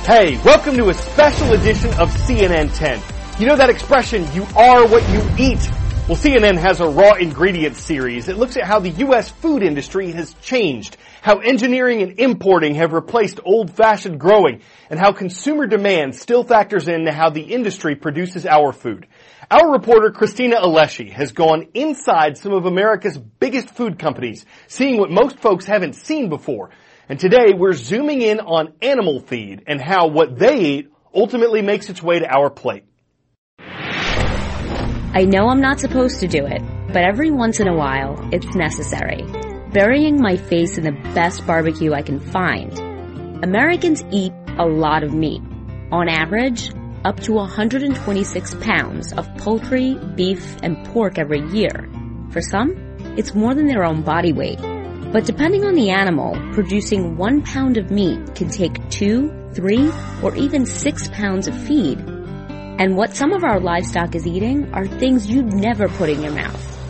Hey, welcome to a special edition of CNN 10. You know that expression, you are what you eat? Well, CNN has a raw ingredients series. It looks at how the U.S. food industry has changed, how engineering and importing have replaced old-fashioned growing, and how consumer demand still factors into how the industry produces our food. Our reporter, Christina Alessi, has gone inside some of America's biggest food companies, seeing what most folks haven't seen before. And today, we're zooming in on animal feed and how what they eat ultimately makes its way to our plate. I know I'm not supposed to do it, but every once in a while, it's necessary. Burying my face in the best barbecue I can find. Americans eat a lot of meat. On average, up to 126 pounds of poultry, beef, and pork every year. For some, it's more than their own body weight. But depending on the animal, producing 1 pound of meat can take 2, 3, or even 6 pounds of feed. And what some of our livestock is eating are things you'd never put in your mouth.